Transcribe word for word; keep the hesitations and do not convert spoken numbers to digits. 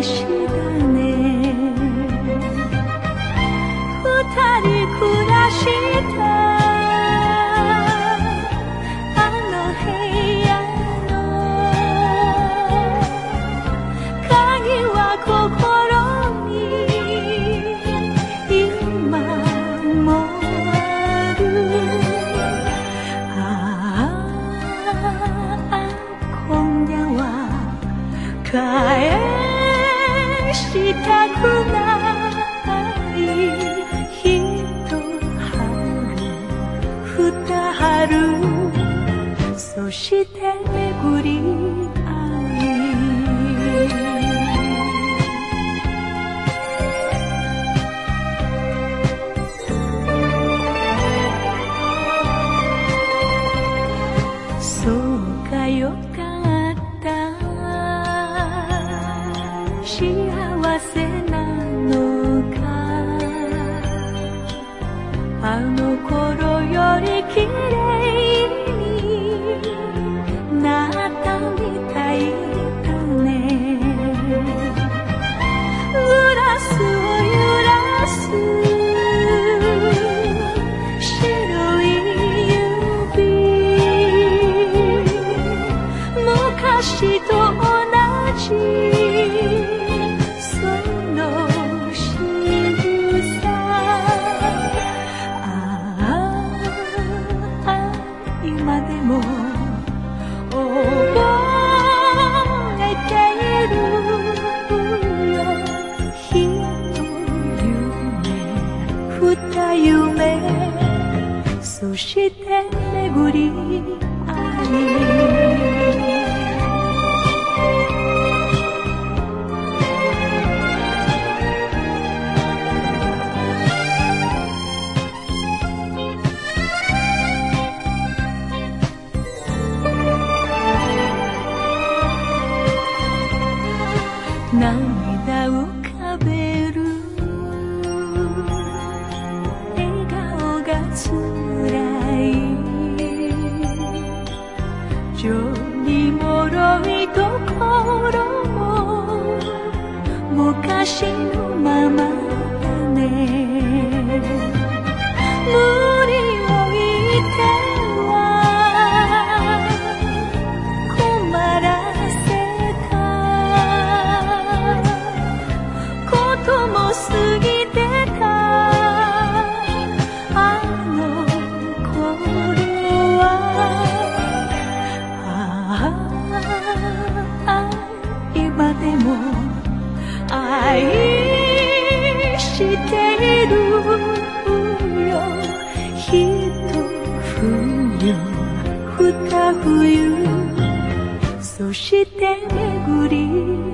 しだね。二人暮らしたあの部屋の鍵は心に今もある。ああ今夜は返したくない一春二春そして巡り合いそうかよかった幸せなのかあの頃より綺麗になったみたいだね。グラスを揺らす白い指昔と同じ今でも覚えているよ。一夢二夢そして巡り合い涙浮かべる笑顔がつらい情にもろいところも昔のままだね。無理を言っては困らせたことも過ぎてたあの頃はああ今でも愛しているよ。一冬二冬そして巡り